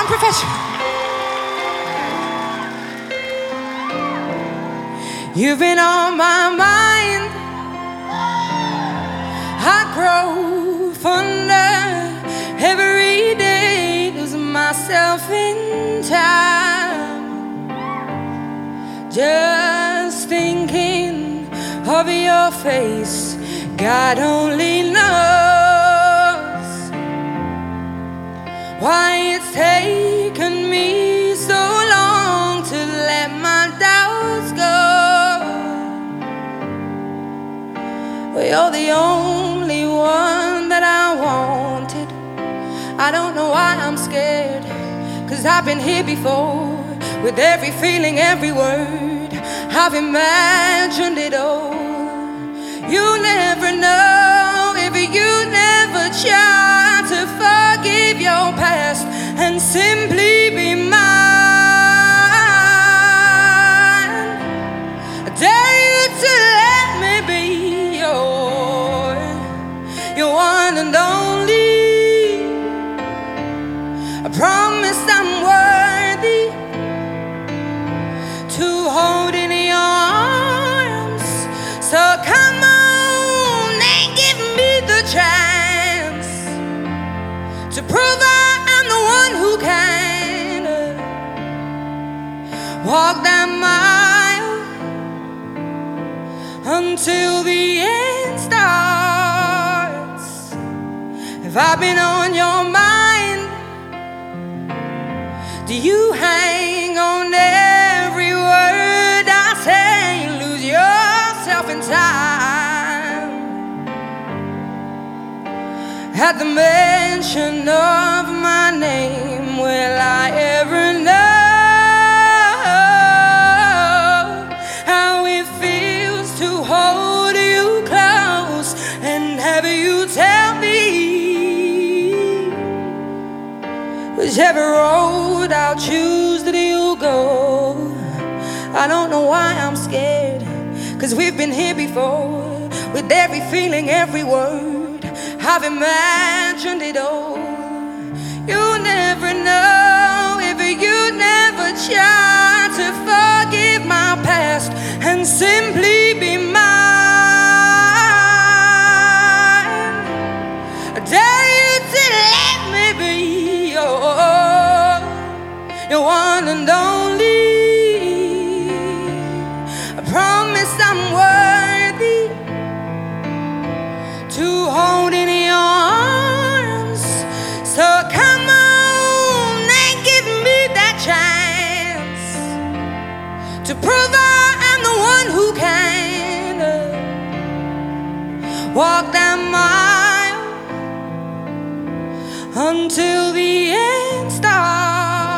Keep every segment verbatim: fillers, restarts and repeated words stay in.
professional. You've been on my mind. I grow fonder every day, losing myself in time. Just thinking of your face, God only knows why it's taken me so long to let my doubts go. Well, you're the only one that I wanted. I don't know why I'm scared, 'cause I've been here before, with every feeling, every word. I've imagined it all. You never know if you never try to forgive your past and simply be mine. I dare you to let me be your, your one and only. I promise I'm worthy to hold in your arms. So come on and give me the chance to prove I am the one who can walk that mile until the end starts. If I've been on your mind, do you hang on every word I say? Lose yourself in time. At the mention of my name, will I ever know how it feels to hold you close and have you tell me whichever road I'll choose that you'll go. I don't know why I'm scared, 'cause we've been here before, with every feeling, every word. I've imagined it all. You never know if you never try to forgive my past and simply be mine. I dare you to let me be your, your one and only. I promise I'm worthy to hold in your arms. So come on and give me that chance to prove I am the one who can walk that mile until the end starts.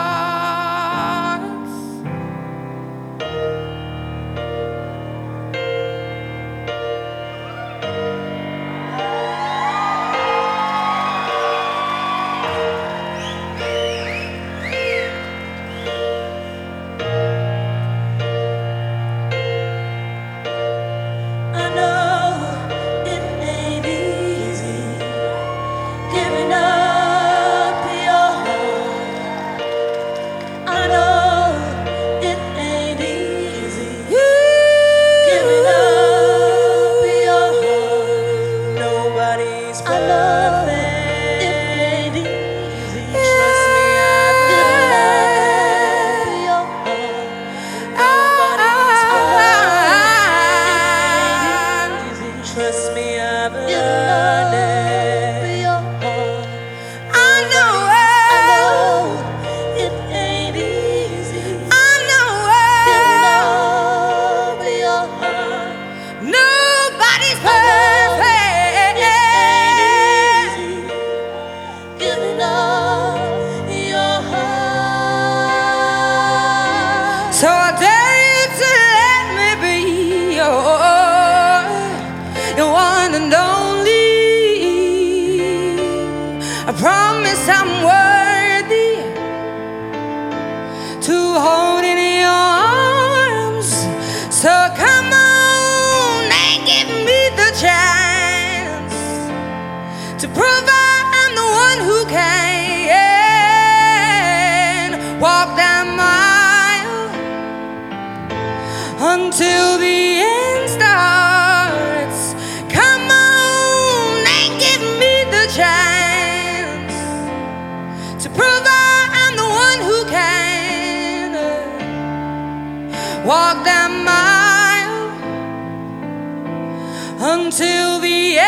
So I dare you to let me be your, your one and only. I promise I'm worthy to hold in your arms. So come on and give me the chance to prove I am the one who can. until the end starts. Come on and give me the chance to prove I'm the one who can walk that mile until the end.